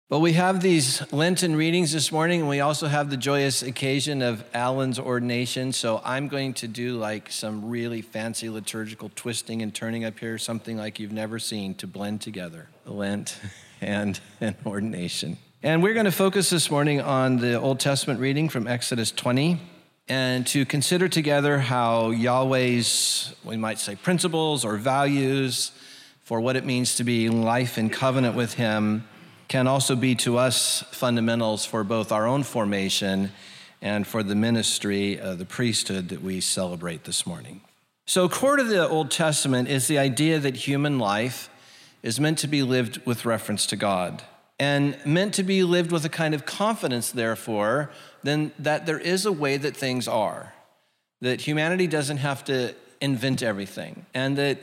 Well, we have these Lenten readings this morning, and we also have the joyous occasion of Alan's ordination. So I'm going to do like some really fancy liturgical twisting and turning up here, something like you've never seen, to blend together Lent and ordination. And we're going to focus this morning on the Old Testament reading from Exodus 20, and to consider together how Yahweh's, we might say, principles or values for what it means to be in life in covenant with him can also be to us fundamentals for both our own formation and for the ministry, the priesthood that we celebrate this morning. So core to the Old Testament is the idea that human life is meant to be lived with reference to God, and meant to be lived with a kind of confidence, therefore, then that there is a way that things are, that humanity doesn't have to invent everything, and that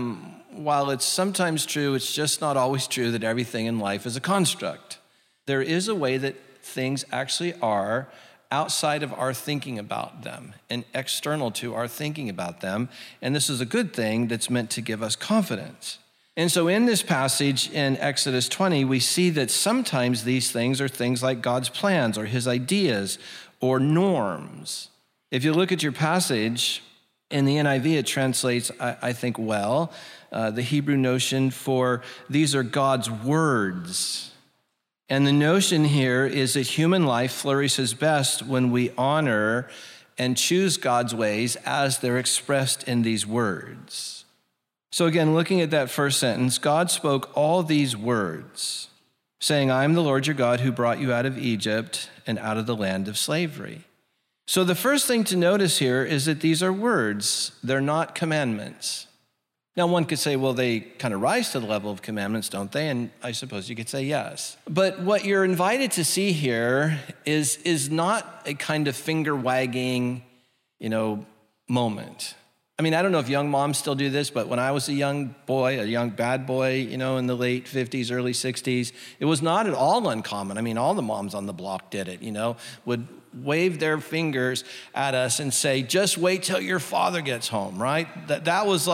while it's sometimes true, it's just not always true that everything in life is a construct. There is a way that things actually are outside of our thinking about them and external to our thinking about them. And this is a good thing that's meant to give us confidence. And so in this passage in Exodus 20, we see that sometimes these things are things like God's plans or his ideas or norms. If you look at your passage, in the NIV, it translates, I think, well, the Hebrew notion for these are God's words. And the notion here is that human life flourishes best when we honor and choose God's ways as they're expressed in these words. So again, looking at that first sentence, God spoke all these words, saying, I am the Lord your God who brought you out of Egypt and out of the land of slavery. So the first thing to notice here is that these are words. They're not commandments. Now, one could say, well, they kind of rise to the level of commandments, don't they? And I suppose you could say yes. But what you're invited to see here is not a kind of finger-wagging, moment. I mean, I don't know if young moms still do this, but when I was a young boy, a young bad boy, in the late 50s, early 60s, it was not at all uncommon. I mean, all the moms on the block did it, would wave their fingers at us and say, just wait till your father gets home, right? That was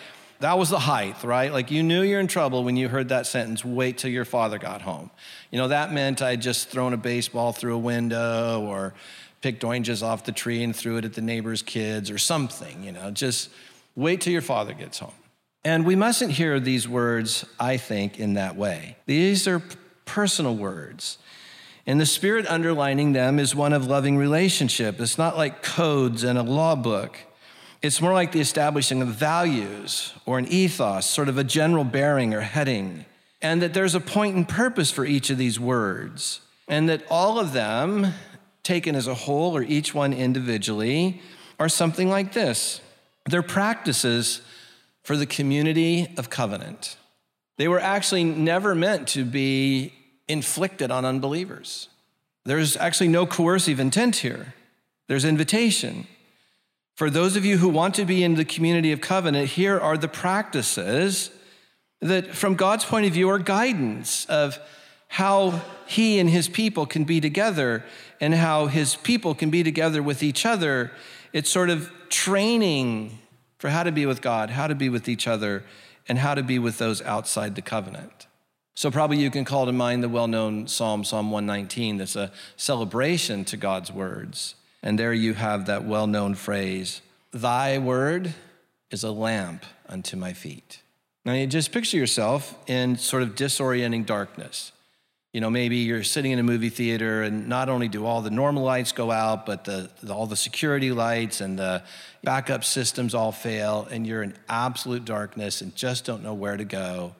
the height, right? Like you knew you're in trouble when you heard that sentence, wait till your father got home. That meant I'd just thrown a baseball through a window or picked oranges off the tree and threw it at the neighbor's kids or something, just wait till your father gets home. And we mustn't hear these words, I think, in that way. These are personal words. And the spirit underlining them is one of loving relationship. It's not like codes in a law book. It's more like the establishing of values or an ethos, sort of a general bearing or heading. And that there's a point and purpose for each of these words. And that all of them, taken as a whole or each one individually, are something like this. They're practices for the community of covenant. They were actually never meant to be inflicted on unbelievers. There's actually no coercive intent here. There's invitation. For those of you who want to be in the community of covenant, here are the practices that from God's point of view are guidance of how he and his people can be together and how his people can be together with each other. It's sort of training for how to be with God, how to be with each other, and how to be with those outside the covenant. So probably you can call to mind the well-known Psalm 119. That's a celebration to God's words. And there you have that well-known phrase, thy word is a lamp unto my feet. Now you just picture yourself in sort of disorienting darkness. Maybe you're sitting in a movie theater and not only do all the normal lights go out, but all the security lights and the backup systems all fail, and you're in absolute darkness and just don't know where to go.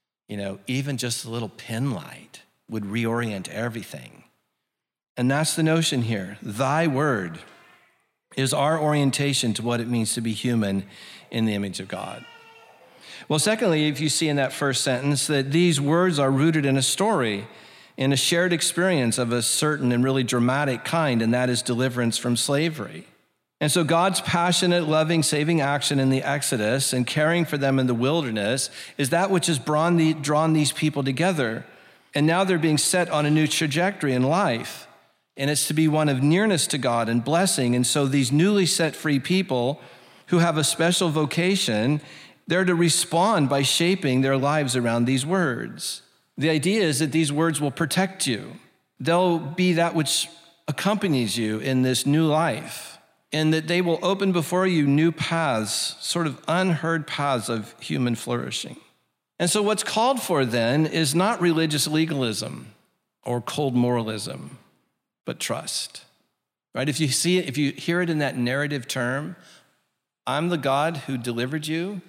Even just a little pin light would reorient everything. And that's the notion here. Thy word is our orientation to what it means to be human in the image of God. Well, secondly, if you see in that first sentence that these words are rooted in a story, in a shared experience of a certain and really dramatic kind, and that is deliverance from slavery. And so God's passionate, loving, saving action in the Exodus and caring for them in the wilderness is that which has drawn these people together. And now they're being set on a new trajectory in life. And it's to be one of nearness to God and blessing. And so these newly set free people who have a special vocation, they're to respond by shaping their lives around these words. The idea is that these words will protect you. They'll be that which accompanies you in this new life, and that they will open before you new paths, sort of unheard paths of human flourishing. And so what's called for then is not religious legalism or cold moralism, but trust, right? If you see it, if you hear it in that narrative term, I'm the God who delivered you,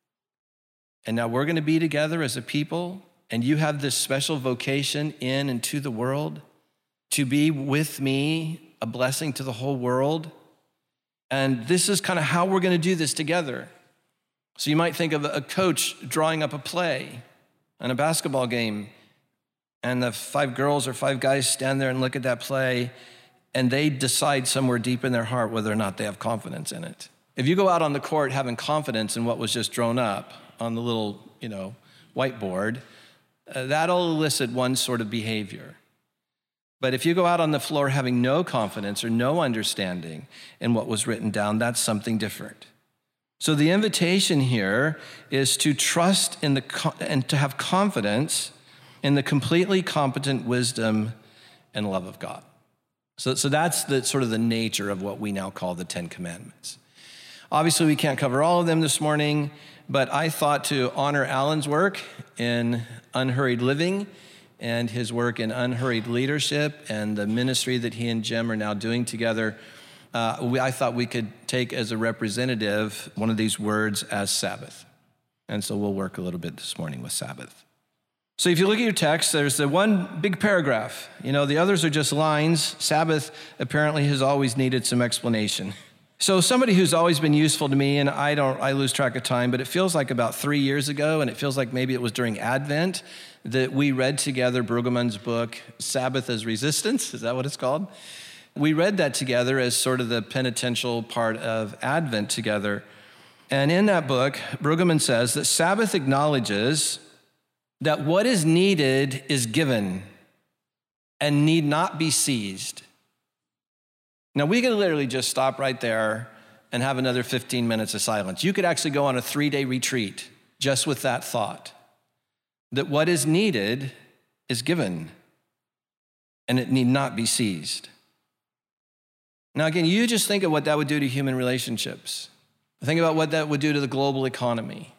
and now we're going to be together as a people, and you have this special vocation in and to the world to be with me, a blessing to the whole world. And this is kind of how we're going to do this together. So you might think of a coach drawing up a play on a basketball game, and the 5 girls or 5 guys stand there and look at that play, and they decide somewhere deep in their heart whether or not they have confidence in it. If you go out on the court having confidence in what was just drawn up on the little, whiteboard, that'll elicit one sort of behavior. But if you go out on the floor having no confidence or no understanding in what was written down, that's something different. So the invitation here is to trust in and to have confidence in the completely competent wisdom and love of God. So that's the sort of the nature of what we now call the 10 Commandments. Obviously, we can't cover all of them this morning, but I thought to honor Alan's work in Unhurried Living and his work in Unhurried Leadership and the ministry that he and Jim are now doing together, I thought we could take as a representative one of these words as Sabbath. And so we'll work a little bit this morning with Sabbath. So if you look at your text, there's the one big paragraph. The others are just lines. Sabbath apparently has always needed some explanation. So somebody who's always been useful to me, and I lose track of time, but it feels like about 3 years ago, and it feels like maybe it was during Advent, that we read together Brueggemann's book, Sabbath as Resistance. Is that what it's called? We read that together as sort of the penitential part of Advent together. And in that book, Brueggemann says that Sabbath acknowledges that what is needed is given and need not be seized. Now, we could literally just stop right there and have another 15 minutes of silence. You could actually go on a 3-day retreat just with that thought, that what is needed is given and it need not be seized. Now, again, you just think of what that would do to human relationships. Think about what that would do to the global economy.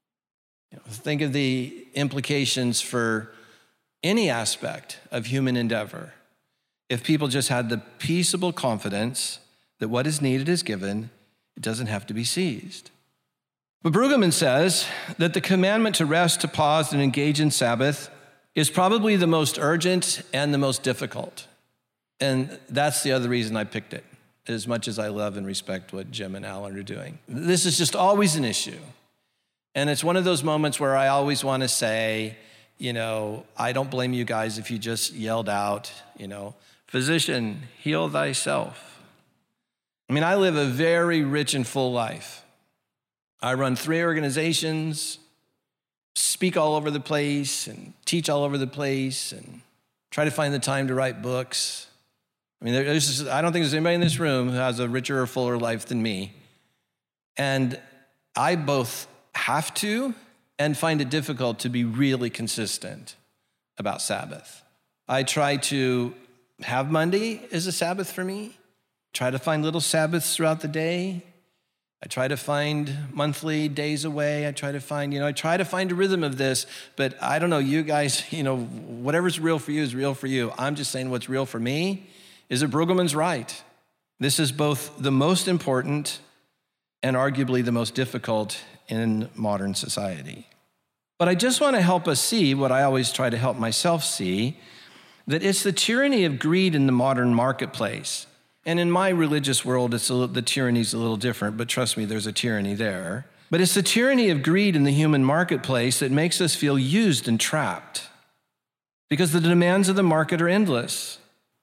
Think of the implications for any aspect of human endeavor if people just had the peaceable confidence that what is needed is given, it doesn't have to be seized. But Brueggemann says that the commandment to rest, to pause, and engage in Sabbath is probably the most urgent and the most difficult. And that's the other reason I picked it, as much as I love and respect what Jim and Alan are doing. This is just always an issue. And it's one of those moments where I always want to say, I don't blame you guys if you just yelled out, physician, heal thyself. I live a very rich and full life. I run 3 organizations, speak all over the place, and teach all over the place, and try to find the time to write books. I don't think there's anybody in this room who has a richer or fuller life than me. And I both have to and find it difficult to be really consistent about Sabbath. I try to have Monday as a Sabbath for me, try to find little Sabbaths throughout the day. I try to find monthly days away. I try to find a rhythm of this, but I don't know, you guys, whatever's real for you is real for you. I'm just saying what's real for me is that Brueggemann's right. This is both the most important and arguably the most difficult in modern society. But I just want to help us see what I always try to help myself see, that it's the tyranny of greed in the modern marketplace. And in my religious world, the tyranny's a little different, but trust me, there's a tyranny there. But it's the tyranny of greed in the human marketplace that makes us feel used and trapped, because the demands of the market are endless.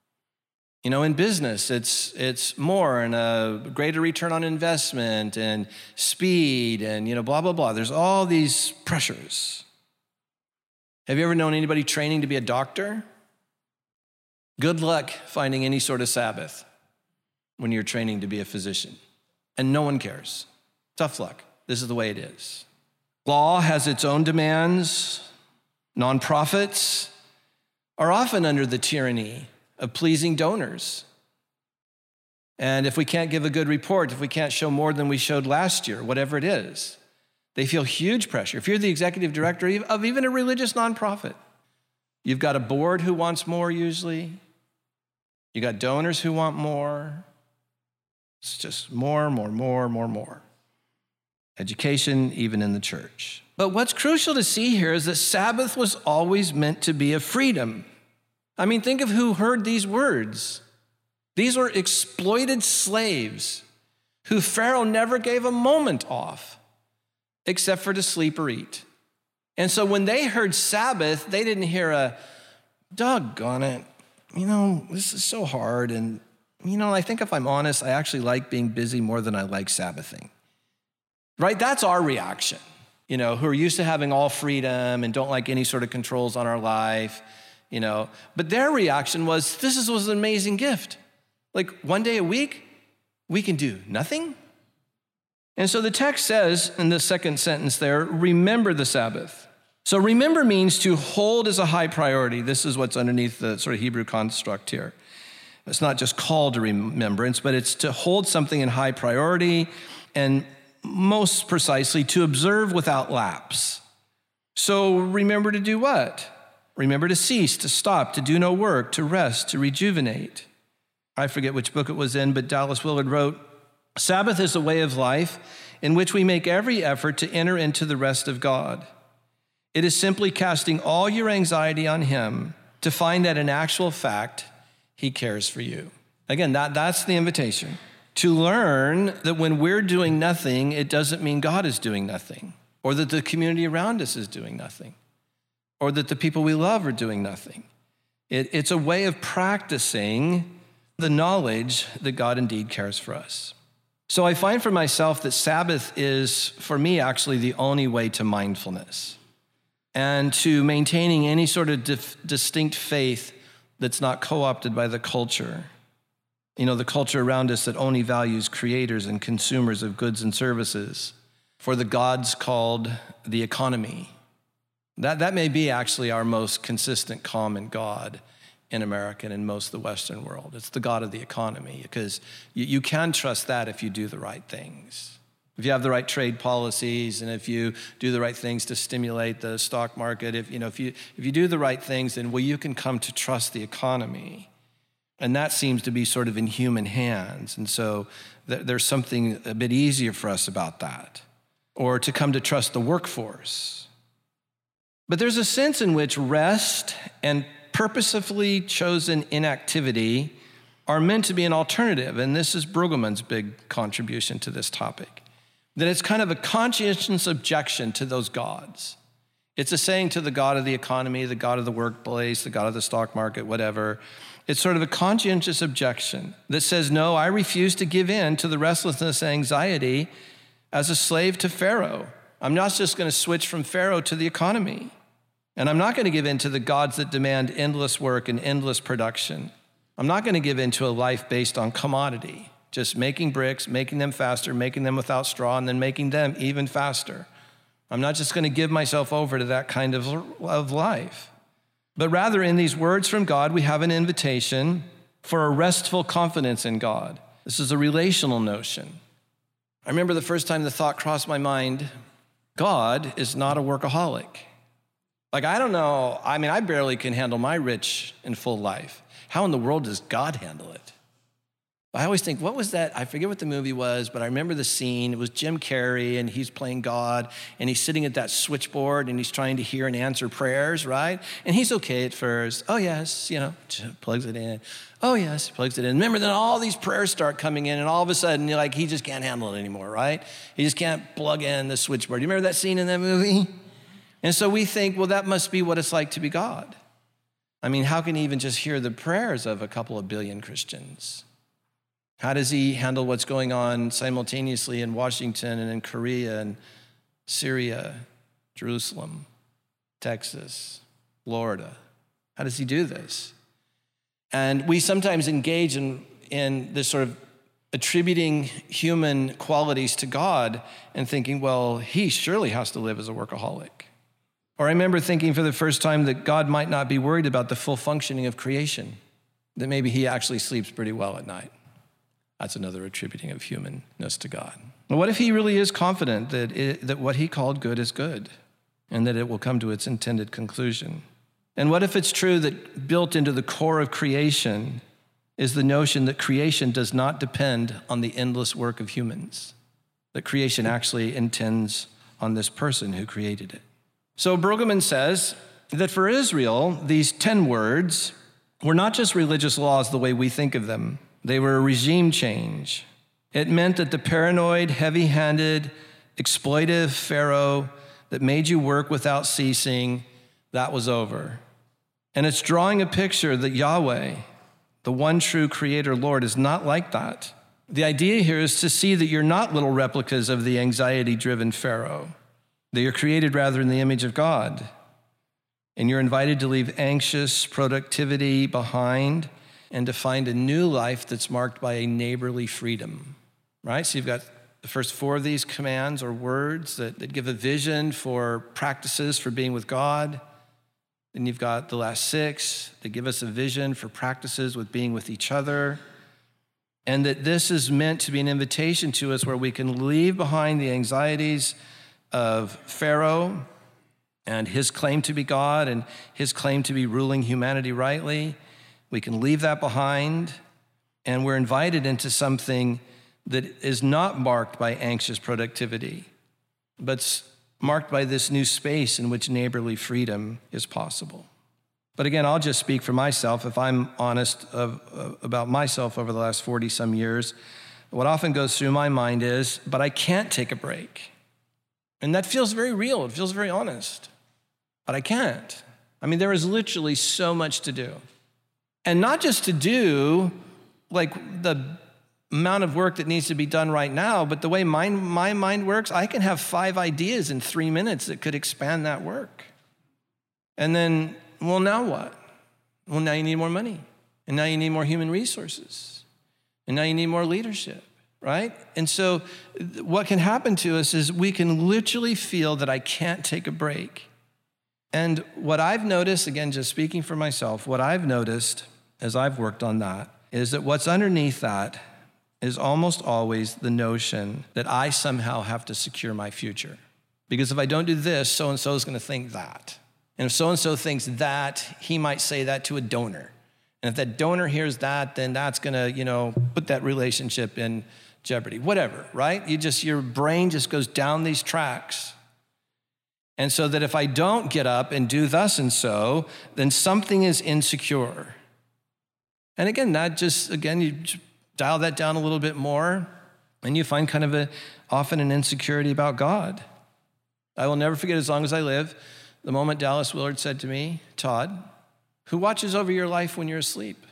In business, it's more and a greater return on investment and speed and, blah, blah, blah. There's all these pressures. Have you ever known anybody training to be a doctor? Good luck finding any sort of Sabbath when you're training to be a physician. And no one cares. Tough luck. This is the way it is. Law has its own demands. Nonprofits are often under the tyranny of pleasing donors. And if we can't give a good report, if we can't show more than we showed last year, whatever it is, they feel huge pressure. If you're the executive director of even a religious nonprofit, you've got a board who wants more usually. You got donors who want more. It's just more. Education, even in the church. But what's crucial to see here is that Sabbath was always meant to be a freedom. I mean, think of who heard these words. These were exploited slaves who Pharaoh never gave a moment off except for to sleep or eat. And so when they heard Sabbath, they didn't hear a, doggone it, this is so hard. And, I think if I'm honest, I actually like being busy more than I like Sabbathing. Right? That's our reaction, who are used to having all freedom and don't like any sort of controls on our life, But their reaction was, this was an amazing gift. Like one day a week, we can do nothing. And so the text says in the second sentence there, remember the Sabbath. So remember means to hold as a high priority. This is what's underneath the sort of Hebrew construct here. It's not just called to remembrance, but it's to hold something in high priority and most precisely to observe without lapse. So remember to do what? Remember to cease, to stop, to do no work, to rest, to rejuvenate. I forget which book it was in, but Dallas Willard wrote, Sabbath is a way of life in which we make every effort to enter into the rest of God. It is simply casting all your anxiety on him to find that in actual fact, he cares for you. Again, that's the invitation. To learn that when we're doing nothing, it doesn't mean God is doing nothing, or that the community around us is doing nothing, or that the people we love are doing nothing. It's a way of practicing the knowledge that God indeed cares for us. So I find for myself that Sabbath is, for me, actually the only way to mindfulness and to maintaining any sort of distinct faith that's not co-opted by the culture. The culture around us that only values creators and consumers of goods and services for the gods called the economy. That may be actually our most consistent common God in America and in most of the Western world. It's the God of the economy, because you can trust that if you do the right things. If you have the right trade policies and if you do the right things to stimulate the stock market, if you do the right things, then you can come to trust the economy. And that seems to be sort of in human hands. And so there's something a bit easier for us about that. Or to come to trust the workforce. But there's a sense in which rest and purposefully chosen inactivity are meant to be an alternative. And this is Brueggemann's big contribution to this topic. That it's kind of a conscientious objection to those gods. It's a saying to the God of the economy, the God of the workplace, the God of the stock market, whatever. It's sort of a conscientious objection that says, no, I refuse to give in to the restlessness and anxiety as a slave to Pharaoh. I'm not just going to switch from Pharaoh to the economy. And I'm not going to give in to the gods that demand endless work and endless production. I'm not going to give in to a life based on commodity, just making bricks, making them faster, making them without straw, and then making them even faster. I'm not just going to give myself over to that kind of life. But rather, in these words from God, we have an invitation for a restful confidence in God. This is a relational notion. I remember the first time the thought crossed my mind, God is not a workaholic. I don't know. I barely can handle my rich and full life. How in the world does God handle it? I always think, what was that? I forget what the movie was, but I remember the scene. It was Jim Carrey, and he's playing God, and he's sitting at that switchboard, and he's trying to hear and answer prayers, right? And he's okay at first. Oh, yes, plugs it in. Oh, yes, plugs it in. Remember, then all these prayers start coming in, and all of a sudden, he just can't handle it anymore, right? He just can't plug in the switchboard. You remember that scene in that movie? And so we think, well, that must be what it's like to be God. How can he even just hear the prayers of a couple of billion Christians? How does he handle what's going on simultaneously in Washington and in Korea and Syria, Jerusalem, Texas, Florida? How does he do this? And we sometimes engage in this sort of attributing human qualities to God and thinking, well, he surely has to live as a workaholic. Or I remember thinking for the first time that God might not be worried about the full functioning of creation, that maybe he actually sleeps pretty well at night. That's another attributing of humanness to God. But what if he really is confident that what he called good is good and that it will come to its intended conclusion? And what if it's true that built into the core of creation is the notion that creation does not depend on the endless work of humans, that creation actually intends on this person who created it? So Brueggemann says that for Israel, these 10 words were not just religious laws the way we think of them. They were a regime change. It meant that the paranoid, heavy-handed, exploitive Pharaoh that made you work without ceasing, that was over. And it's drawing a picture that Yahweh, the one true creator Lord, is not like that. The idea here is to see that you're not little replicas of the anxiety-driven Pharaoh, that you're created rather in the image of God. And you're invited to leave anxious productivity behind and to find a new life that's marked by a neighborly freedom, right? So you've got the first 4 of these commands or words that give a vision for practices for being with God. Then you've got the last 6 that give us a vision for practices with being with each other. And that this is meant to be an invitation to us where we can leave behind the anxieties of Pharaoh and his claim to be God and his claim to be ruling humanity rightly. We can leave that behind, and we're invited into something that is not marked by anxious productivity, but marked by this new space in which neighborly freedom is possible. But again, I'll just speak for myself. If I'm honest about myself over the last 40-some years, what often goes through my mind is, but I can't take a break. And that feels very real. It feels very honest. But I can't. I mean, there is literally so much to do. And not just to do, like the amount of work that needs to be done right now, but the way my mind works, I can have 5 ideas in 3 minutes that could expand that work. And then, well, now what? Well, now you need more money. And now you need more human resources. And now you need more leadership, right? And so what can happen to us is we can literally feel that I can't take a break. And what I've noticed, again, just speaking for myself, what I've noticed as I've worked on that is that what's underneath that is almost always the notion that I somehow have to secure my future. Because if I don't do this, so-and-so is going to think that. And if so-and-so thinks that, he might say that to a donor. And if that donor hears that, then that's going to, put that relationship in jeopardy. Whatever, right? Your brain just goes down these tracks. And so that if I don't get up and do thus and so, then something is insecure. And again, you dial that down a little bit more, and you find kind of often an insecurity about God. I will never forget, as long as I live, the moment Dallas Willard said to me, "Todd, who watches over your life when you're asleep?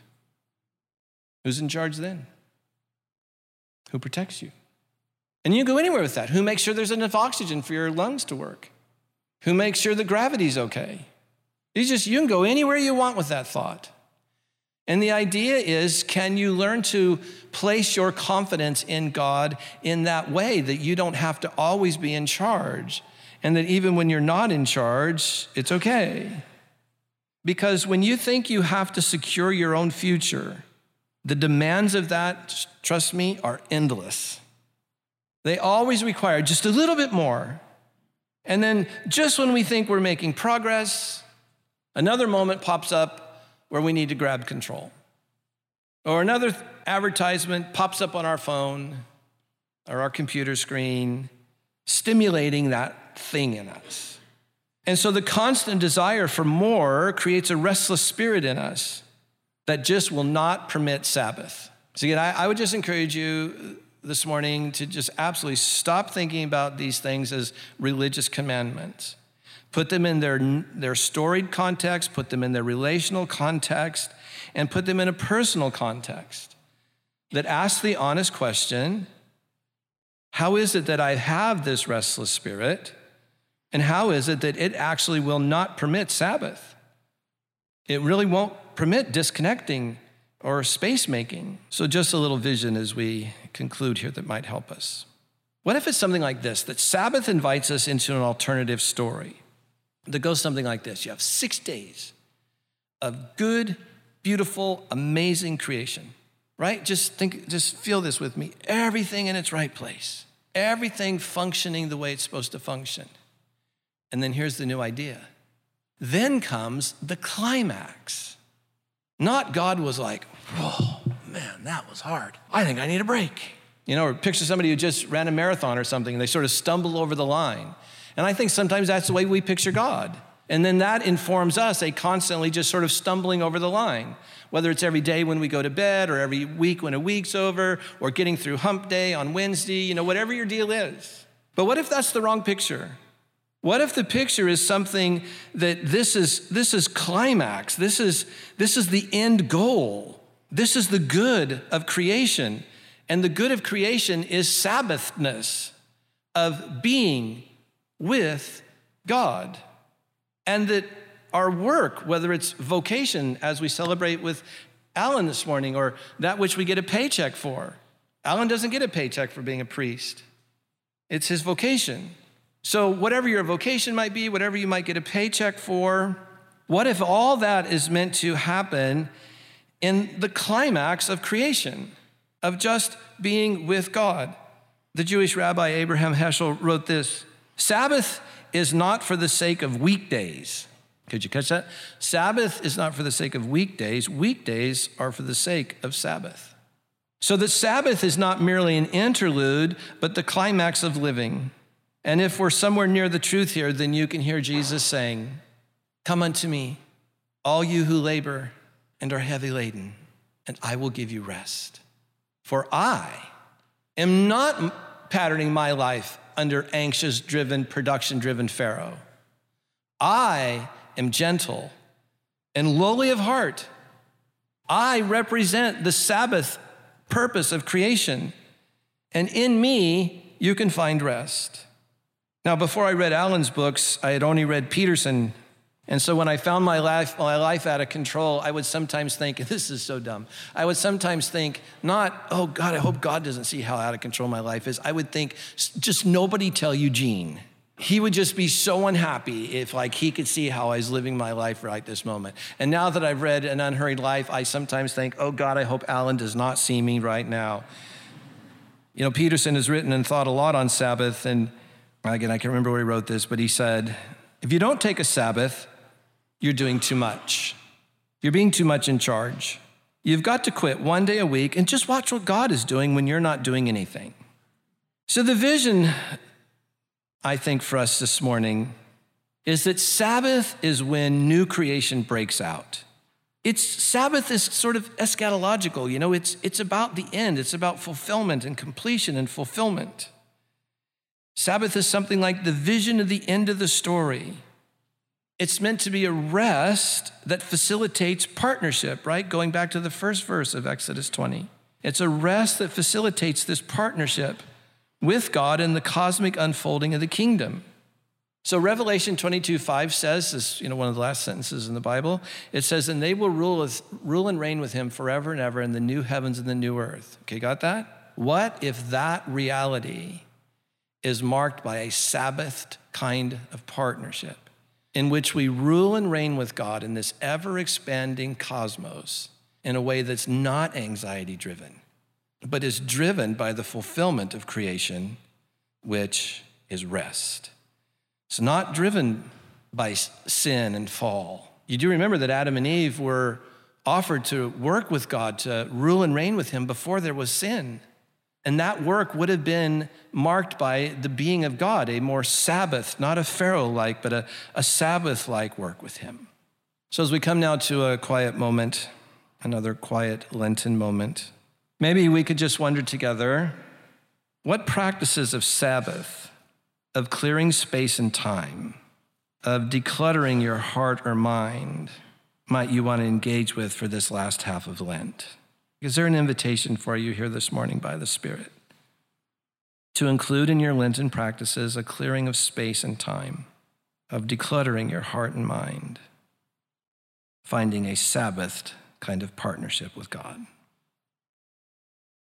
Who's in charge then? Who protects you?" And you can go anywhere with that. Who makes sure there's enough oxygen for your lungs to work? Who makes sure that gravity's okay? You can go anywhere you want with that thought. And the idea is, can you learn to place your confidence in God in that way, that you don't have to always be in charge, and that even when you're not in charge, it's okay? Because when you think you have to secure your own future, the demands of that, trust me, are endless. They always require just a little bit more. And then just when we think we're making progress, another moment pops up where we need to grab control. Or another advertisement pops up on our phone or our computer screen, stimulating that thing in us. And so the constant desire for more creates a restless spirit in us that just will not permit Sabbath. So again, I would just encourage you this morning to just absolutely stop thinking about these things as religious commandments. Put them in their storied context, put them in their relational context, and put them in a personal context that asks the honest question, how is it that I have this restless spirit? And how is it that it actually will not permit Sabbath? It really won't permit disconnecting or space making. So just a little vision as we conclude here that might help us. What if it's something like this, that Sabbath invites us into an alternative story? that goes something like this. You have 6 days of good, beautiful, amazing creation, right? Just feel this with me. Everything in its right place. Everything functioning the way it's supposed to function. And then here's the new idea. Then comes the climax. Not God was like, whoa, man, that was hard. I think I need a break. You know, or picture somebody who just ran a marathon or something, and they sort of stumble over the line. And I think sometimes that's the way we picture God. And then that informs us, constantly just sort of stumbling over the line, whether it's every day when we go to bed or every week when a week's over or getting through hump day on Wednesday, whatever your deal is. But what if that's the wrong picture? What if the picture is something that this is climax, this is the end goal, this is the good of creation, and the good of creation is Sabbathness, of being with God. And that our work, whether it's vocation, as we celebrate with Alan this morning, or that which we get a paycheck for. Alan doesn't get a paycheck for being a priest. It's his vocation. So whatever your vocation might be, whatever you might get a paycheck for, what if all that is meant to happen in the climax of creation, of just being with God? The Jewish rabbi Abraham Heschel wrote this: Sabbath is not for the sake of weekdays. Could you catch that? Sabbath is not for the sake of weekdays. Weekdays are for the sake of Sabbath. So the Sabbath is not merely an interlude, but the climax of living. And if we're somewhere near the truth here, then you can hear Jesus saying, "Come unto me, all you who labor and are heavy laden, and I will give you rest. For I am not patterning my life under anxious-driven, production-driven Pharaoh. I am gentle and lowly of heart. I represent the Sabbath purpose of creation, and in me you can find rest." Now, before I read Alan's books, I had only read Peterson. And so when I found my life out of control, I would sometimes think, and this is so dumb, I would sometimes think not, oh God, I hope God doesn't see how out of control my life is. I would think, just nobody tell Eugene. He would just be so unhappy if he could see how I was living my life right this moment. And now that I've read An Unhurried Life, I sometimes think, oh God, I hope Alan does not see me right now. Peterson has written and thought a lot on Sabbath. And again, I can't remember where he wrote this, but he said, if you don't take a Sabbath, you're doing too much. You're being too much in charge. You've got to quit one day a week and just watch what God is doing when you're not doing anything. So the vision, I think, for us this morning is that Sabbath is when new creation breaks out. Sabbath is sort of eschatological, it's about the end. It's about fulfillment and completion and fulfillment. Sabbath is something like the vision of the end of the story. It's meant to be a rest that facilitates partnership, right? Going back to the first verse of Exodus 20. It's a rest that facilitates this partnership with God in the cosmic unfolding of the kingdom. So Revelation 22:5 says, this is one of the last sentences in the Bible, it says, and they will rule and reign with him forever and ever in the new heavens and the new earth. Okay, got that? What if that reality is marked by a Sabbath kind of partnership in which we rule and reign with God in this ever-expanding cosmos in a way that's not anxiety-driven, but is driven by the fulfillment of creation, which is rest. It's not driven by sin and fall. You do remember that Adam and Eve were offered to work with God, to rule and reign with him before there was sin. And that work would have been marked by the being of God, a more Sabbath, not a Pharaoh-like, but a Sabbath-like work with him. So as we come now to a quiet moment, another quiet Lenten moment, maybe we could just wonder together, what practices of Sabbath, of clearing space and time, of decluttering your heart or mind, might you want to engage with for this last half of Lent? Is there an invitation for you here this morning by the Spirit to include in your Lenten practices a clearing of space and time, of decluttering your heart and mind, finding a Sabbath kind of partnership with God?